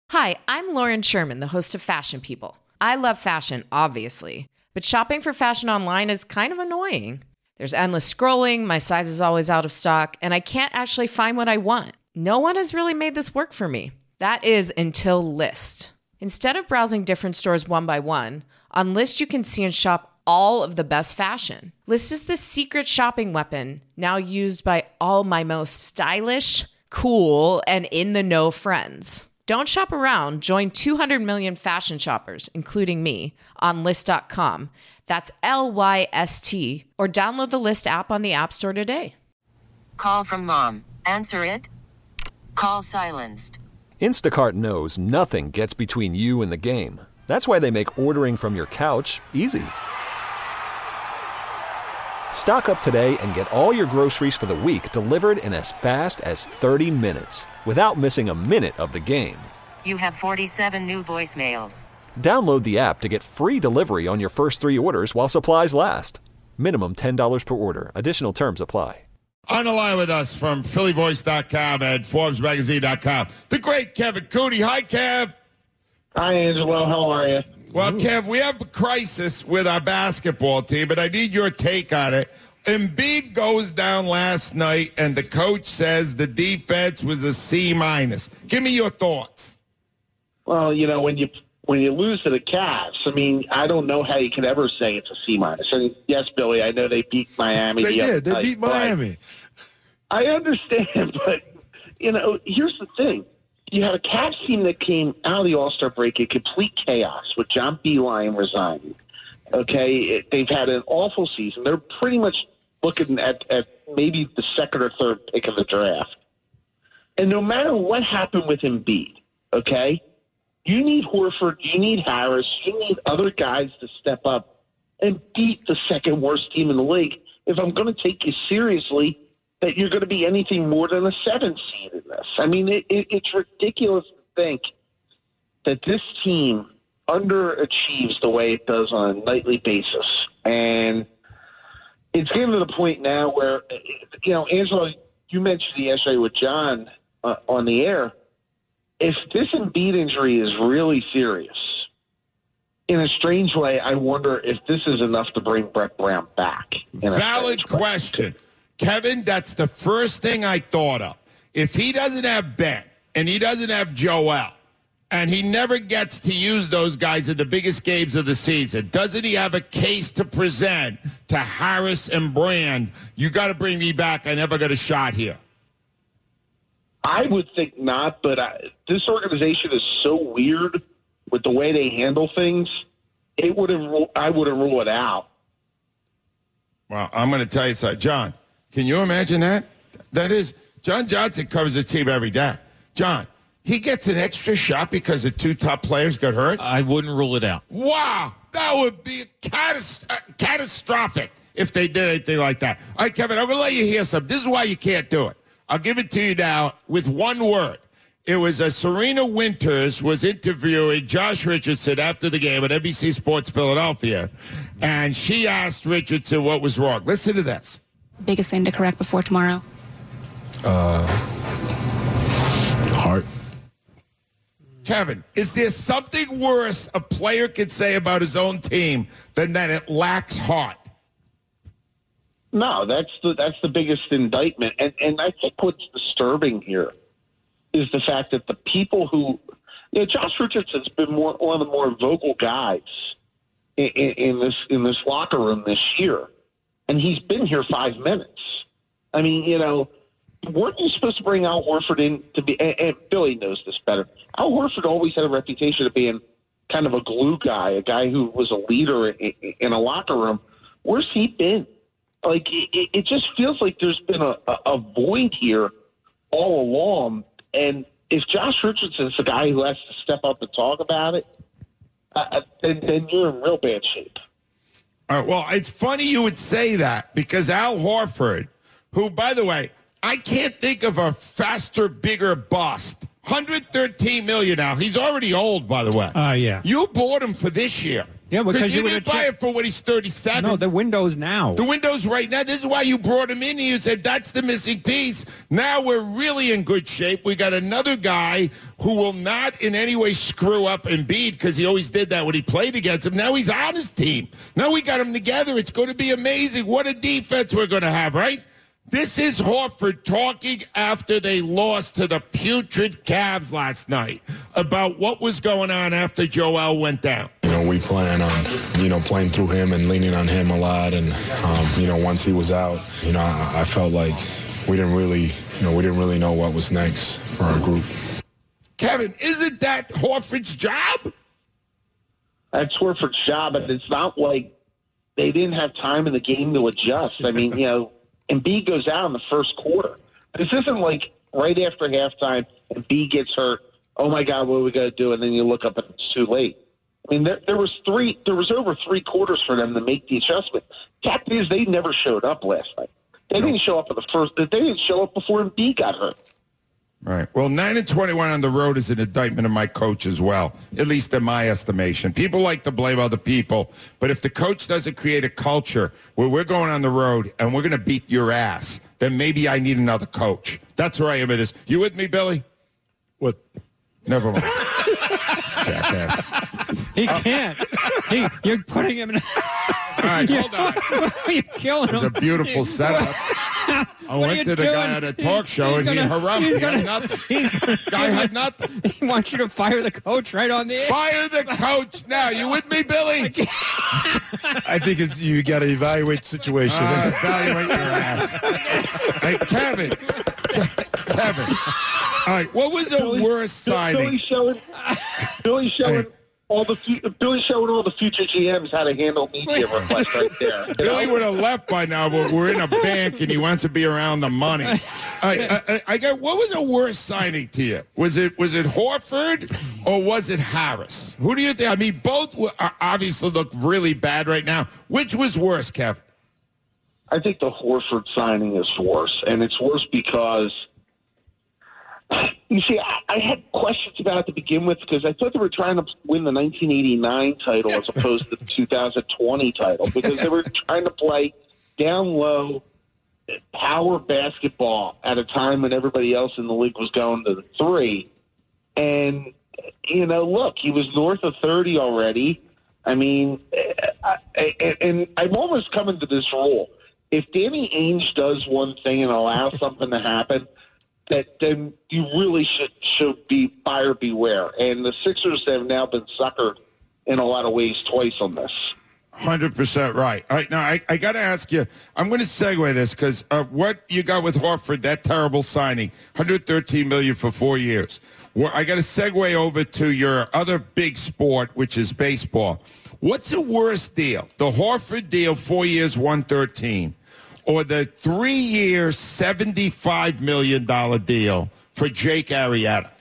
Hi, I'm Lauren Sherman, the host of Fashion People. I love fashion, obviously, but shopping for fashion online is kind of annoying. There's endless scrolling, my size is always out of stock, and I can't actually find what I want. No one has really made this work for me. That is until Lyst. Instead of browsing different stores one by one, on Lyst you can see and shop all of the best fashion. Lyst is the secret shopping weapon, now used by all my most stylish, cool, and in-the-know friends. Don't shop around. Join 200 million fashion shoppers, including me, on Lyst.com. That's Lyst, or download the Lyst app on the App Store today. Call from mom. Answer it. Call silenced. Instacart knows nothing gets between you and the game. That's why they make ordering from your couch easy. Stock up today and get all your groceries for the week delivered in as fast as 30 minutes without missing a minute of the game. You have 47 new voicemails. Download the app to get free delivery on your first 3 orders while supplies last. Minimum $10 per order. Additional terms apply. On the line with us from PhillyVoice.com and ForbesMagazine.com, the great Kevin Cooney. Hi, Kev. Hi, Angelo. How are you? Well, Kev, we have a crisis with our basketball team, but I need your take on it. Embiid goes down last night, and the coach says the defense was a C-. Give me your thoughts. Well, you know, when you lose to the Cavs, I mean, I don't know how you could ever say it's a C-. And yes, Billy, I know they beat Miami. They beat Miami. I understand, but, you know, here's the thing. You have a Cavs team that came out of the All-Star break in complete chaos with John Beilein resigning. Okay, they've had an awful season. They're pretty much looking at maybe the second or third pick of the draft. And no matter what happened with Embiid, okay, you need Horford, you need Harris, you need other guys to step up and beat the second worst team in the league. If I'm going to take you seriously, that you're going to be anything more than a 7 seed in this. I mean, it's ridiculous to think that this team underachieves the way it does on a nightly basis. And it's getting to the point now where, you know, Angelo, you mentioned it yesterday with John on the air. If this Embiid injury is really serious, in a strange way, I wonder if this is enough to bring Brett Brown back. Valid question. Kevin, that's the first thing I thought of. If he doesn't have Ben and he doesn't have Joel and he never gets to use those guys in the biggest games of the season, doesn't he have a case to present to Harris and Brand? You got to bring me back. I never got a shot here. I would think not, but this organization is so weird with the way they handle things. I wouldn't rule it out. Well, I'm going to tell you something. John, can you imagine that? That is, John Johnson covers the team every day. John, he gets an extra shot because the 2 top players got hurt? I wouldn't rule it out. Wow, that would be catastrophic if they did anything like that. All right, Kevin, I'm going to let you hear something. This is why you can't do it. I'll give it to you now with one word. It was Serena Winters was interviewing Josh Richardson after the game at NBC Sports Philadelphia, and she asked Richardson what was wrong. Listen to this. Biggest thing to correct before tomorrow? Heart. Kevin, is there something worse a player could say about his own team than that it lacks heart? No, that's the biggest indictment. And I think what's disturbing here is the fact that the people who, you know, Josh Richardson's been one of the more vocal guys in this locker room this year. And he's been here 5 minutes. I mean, you know, weren't you supposed to bring Al Horford in to be, and Billy knows this better, Al Horford always had a reputation of being kind of a glue guy, a guy who was a leader in a locker room. Where's he been? Like, it just feels like there's been a void here all along. And if Josh Richardson's the guy who has to step up and talk about it, then you're in real bad shape. All right, well, it's funny you would say that because Al Horford, who, by the way, I can't think of a faster, bigger bust. $113 million now. He's already old, by the way. Yeah. You bought him for this year. Yeah, because you didn't buy it for what he's 37. No, the window's now. The window's right now. This is why you brought him in. You said that's the missing piece. Now we're really in good shape. We got another guy who will not in any way screw up Embiid because he always did that when he played against him. Now he's on his team. Now we got him together. It's going to be amazing. What a defense we're going to have, right? This is Horford talking after they lost to the putrid Cavs last night about what was going on after Joel went down. We plan on, playing through him and leaning on him a lot. And, once he was out, I felt like we didn't really know what was next for our group. Kevin, isn't that Horford's job? That's Horford's job, but it's not like they didn't have time in the game to adjust. I mean, Embiid goes out in the first quarter. This isn't like right after halftime, Embiid gets hurt. Oh, my God, what are we going to do? And then you look up and it's too late. I mean, there was over 3 quarters for them to make the adjustment. Fact is, they never showed up last night. They didn't show up at the first. They didn't show up before Embiid got hurt. Right. Well, 9-21 on the road is an indictment of my coach as well, at least in my estimation. People like to blame other people, but if the coach doesn't create a culture where we're going on the road and we're going to beat your ass, then maybe I need another coach. That's where I am at this. You with me, Billy? What? Never mind. Jackass. He can't. You're putting him in. All right, hold on. You're killing him. It was a beautiful setup. I went to the guy at a talk show and he had nothing. Guy had nothing. He wants you to fire the coach right on the air. Fire the coach now. You with me, Billy? I think you got to evaluate the situation. Evaluate your ass. Hey, Kevin. All right, what was the worst signing? Billy's showing all the future GMs how to handle media requests right there. Billy would have left by now, but we're in a bank and he wants to be around the money. I got. What was the worst signing to you? Was it Horford or was it Harris? Who do you think? I mean, both obviously look really bad right now. Which was worse, Kevin? I think the Horford signing is worse, and it's worse because. You see, I had questions about it to begin with because I thought they were trying to win the 1989 title as opposed to the 2020 title because they were trying to play down low power basketball at a time when everybody else in the league was going to the 3. And, look, he was north of 30 already. I mean, and I'm almost coming to this rule. If Danny Ainge does one thing and allows something to happen, that then you really should be buyer beware. And the Sixers have now been suckered in a lot of ways twice on this. 100% right. All right, now I got to ask you, I'm going to segue this because what you got with Horford, that terrible signing, $113 million for 4 years. Well, I got to segue over to your other big sport, which is baseball. What's the worst deal? The Horford deal, 4 years, $113. Or the 3-year, $75 million deal for Jake Arrieta.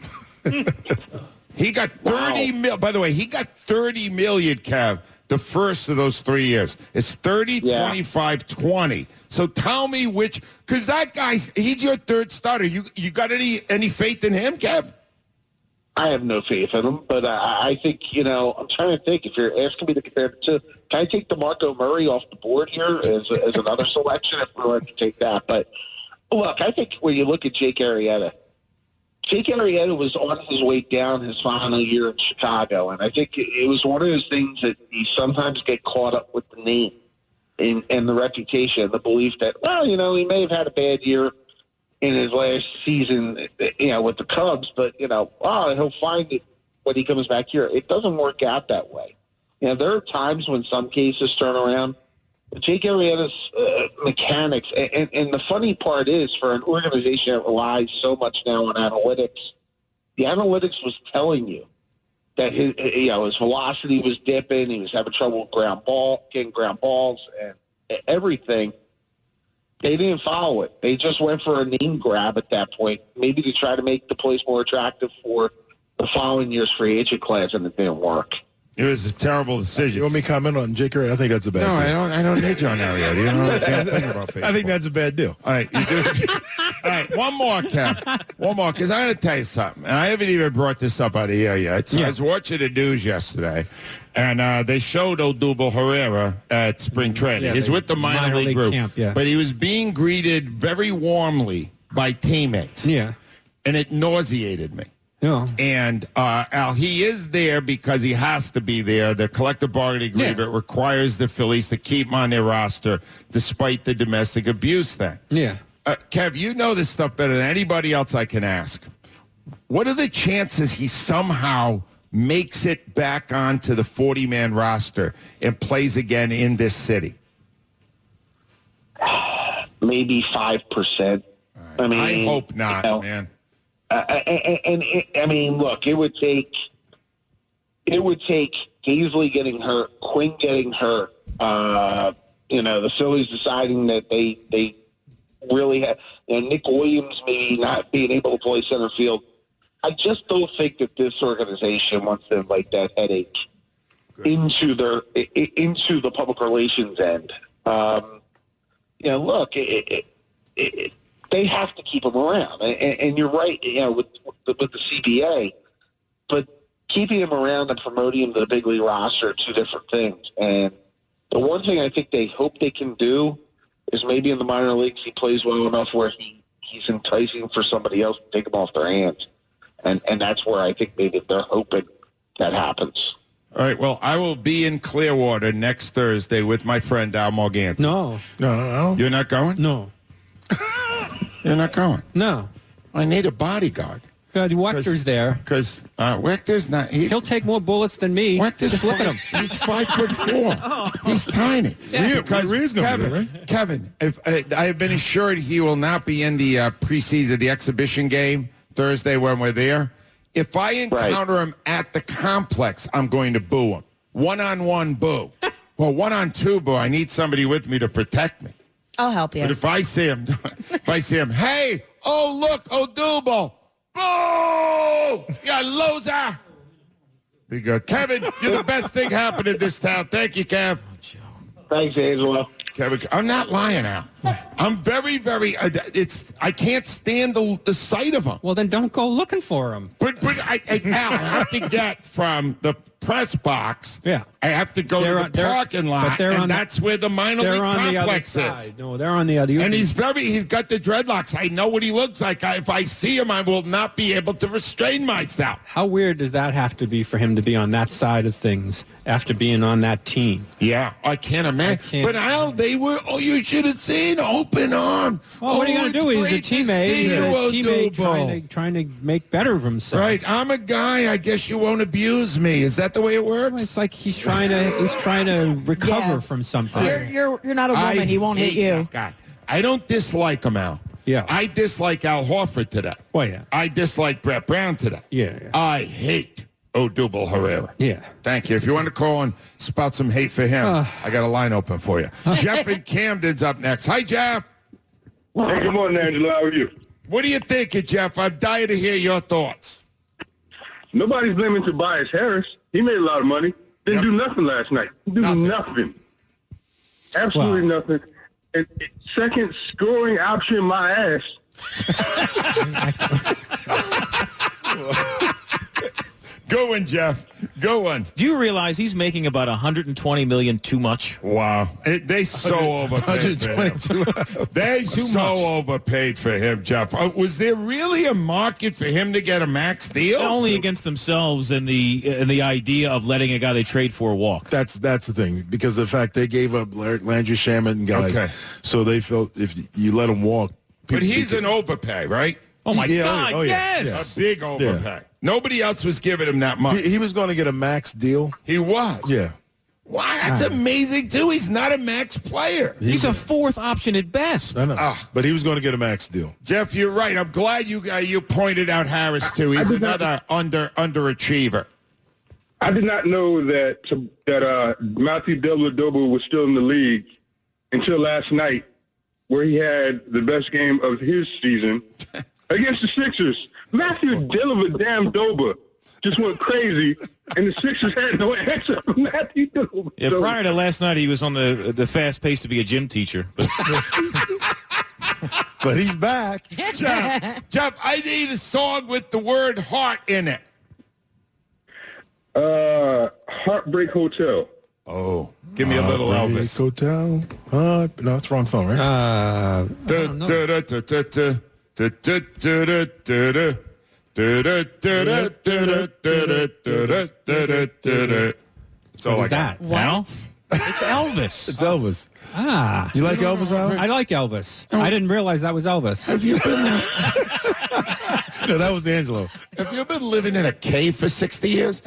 He got $30 million. By the way, he got $30 million, Kev, the first of those 3 years. It's 30, 25, 20. So tell me which, because that guy's, he's your third starter. You got any faith in him, Kev? I have no faith in him, but I think, I'm trying to think. If you're asking me to compare the two, can I take DeMarco Murray off the board here as another selection if we wanted to take that? But, look, I think when you look at Jake Arrieta was on his way down his final year in Chicago, and I think it was one of those things that you sometimes get caught up with the name and the reputation, the belief that, he may have had a bad year in his last season, with the Cubs, but, he'll find it when he comes back here. It doesn't work out that way. There are times when some cases turn around. But Jake Arrieta's mechanics, and the funny part is for an organization that relies so much now on analytics, the analytics was telling you that his velocity was dipping, he was having trouble getting ground balls and everything. They didn't follow it. They just went for a name grab at that point, maybe to try to make the place more attractive for the following year's free agent class, and it didn't work. It was a terrible decision. You want me to comment on Jake Arrieta? I think that's a bad deal. No, I don't need John Arrieta. You don't know a bad thing about baseball. I think that's a bad deal. All right, you do. right, one more, Kev. One more, because I'm going to tell you something. And I haven't even brought this up out of here yet. So I was watching the news yesterday, and they showed Odubel Herrera at spring training. Yeah, He's with the minor league group. Camp, yeah. But he was being greeted very warmly by teammates. Yeah. And it nauseated me. Yeah. And Al, he is there because he has to be there. The collective bargaining agreement requires the Phillies to keep him on their roster despite the domestic abuse thing. Yeah. Kev, you know this stuff better than anybody else I can ask. What are the chances he somehow makes it back onto the 40-man roster and plays again in this city? Maybe 5%. Right. I mean, I hope not, man. I mean, look, it would take Gaisley getting hurt, Quinn getting hurt, the Phillies deciding that they really have, Nick Williams maybe not being able to play center field. I just don't think that this organization wants to invite that headache into the public relations end. Look, they have to keep him around, and you're right. With the CBA, but keeping him around and promoting him to the big league roster are two different things. And the one thing I think they hope they can do is maybe in the minor leagues he plays well enough where he's enticing for somebody else to take him off their hands, and that's where I think maybe they're hoping that happens. All right, well, I will be in Clearwater next Thursday with my friend Al Morganti. No. You're not going? No. You're not going? No. I need a bodyguard. Wechter's there. Because Wechter's not... He'll take more bullets than me. Wechter's Just look at him. He's 5'4". He's tiny. Yeah, Because Kevin, if I have been assured he will not be in the preseason, the exhibition game Thursday when we're there. If I encounter him at the complex, I'm going to boo him. One-on-one boo. Well, one-on-two boo. I need somebody with me to protect me. I'll help you. But if I see him, hey, oh, look, Odubel. Boo! Yeah, loser. Be good. Kevin, you're the best thing happened in this town. Thank you, Kev. Thanks, Angelo. Kevin, I'm not lying, Al. I'm very, very. I can't stand the sight of him. Well, then don't go looking for him. But Al, I have to get from the press box. Yeah. I have to go to the parking lot, and that's where the minor league complex is. No, they're on the other. And he's got the dreadlocks. I know what he looks like. If I see him, I will not be able to restrain myself. How weird does that have to be for him to be on that side of things after being on that team? Yeah, I can't imagine. But Al, they were, you should have seen open arm. Well, what are you going to do? He's a teammate. He's a teammate trying to make better of himself. Right. I'm a guy. I guess you won't abuse me. Is that the way it works? Well, it's like he's trying to recover from something. You're not a woman. He won't hit you. God. I don't dislike him, Al. Yeah. I dislike Al Horford today. Well, yeah. I dislike Brett Brown today. Yeah. I hate Odubel Herrera. Yeah. Thank you. If you want to call and spout some hate for him, I got a line open for you. Jeff in Camden's up next. Hi, Jeff. Hey, good morning, Angela. How are you? What do you think, Jeff? I'm dying to hear your thoughts. Nobody's blaming Tobias Harris. He made a lot of money. Didn't do nothing last night. Nothing. Absolutely nothing. And second scoring option, my ass. Go on, Jeff. Go on. Do you realize he's making about $120 million too much? Wow. They so overpaid for him. They so overpaid for him, Jeff. Was there really a market for him to get a max deal? Only against themselves and the idea of letting a guy they trade for walk. That's the thing, because the fact they gave up Landry Shamet and guys, so they felt if you let him walk. But he's an overpay, right? Oh, my God, yes. A big overpay. Yeah. Nobody else was giving him that much. He was going to get a max deal. He was? Yeah. Wow, that's amazing, too. He's not a max player. He's a fourth option at best. I know. But he was going to get a max deal. Jeff, you're right. I'm glad you pointed out Harris, too. He's another underachiever. I did not know that Matthew Dellavedova was still in the league until last night, where he had the best game of his season against the Sixers. Matthew Dellavedova just went crazy, and the Sixers had no answer for Matthew Dellavedova. Yeah, prior to last night, he was on the fast pace to be a gym teacher. But But he's back. Jeff, I need a song with the word heart in it. Heartbreak Hotel. Oh, give me a little Elvis. Hotel. No, that's the wrong song, right? So like that. What? It's Elvis. It's Elvis. Ah. You like Elvis, Alan? I like Elvis. I didn't realize that was Elvis. Have you been? No, that was Angelo. Have you been living in a cave for 60 years?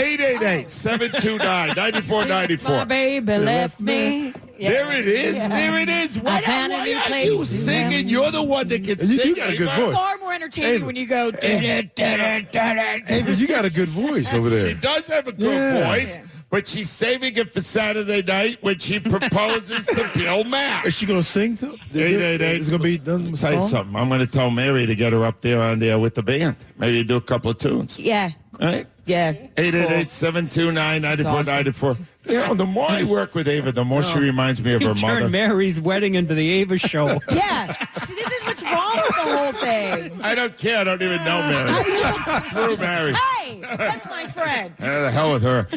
888-729-9494. My baby left me. Yeah. There it is. Yeah. There it is. Why are you singing? You're the one that can sing. You got a good voice. Far more entertaining when you go. Ava, you got a good voice over there. She does have a good voice, but she's saving it for Saturday night when she proposes to Bill Mack. Is she going to sing too? 888. It's going to be done with Tell you song? something. I'm going to tell Mary to get her up there on there with the band. Maybe do a couple of tunes. Yeah. All right? Yeah. 888-729-9494. You know, the more I work with Ava, the more she reminds me of her mother. Turned Mary's wedding into the Ava show. Yeah. See, this is what's wrong with the whole thing. I don't care. I don't even know Mary. Screw Mary. Hey, that's my friend. The hell with her.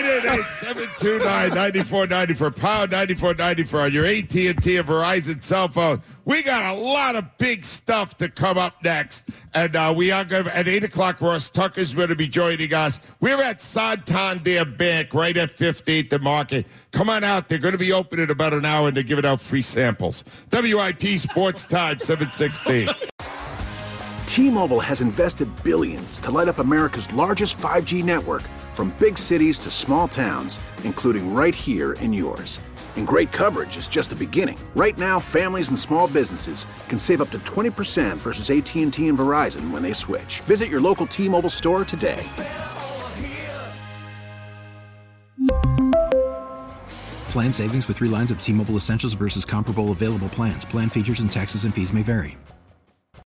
888-729-9494. Pound 9494 on your AT&T or Verizon cell phone. We got a lot of big stuff to come up next. And we are going to, at 8 o'clock, Ross Tucker's going to be joining us. We're at Santander Bank right at 15th and Market. Come on out. They're going to be open in about an hour, and they're giving out free samples. WIP Sports Time, 716. T-Mobile has invested billions to light up America's largest 5G network, from big cities to small towns, including right here in yours. And great coverage is just the beginning. Right now, families and small businesses can save up to 20% versus AT&T and Verizon when they switch. Visit your local T-Mobile store today. Plan savings with 3 lines of T-Mobile Essentials versus comparable available plans. Plan features and taxes and fees may vary.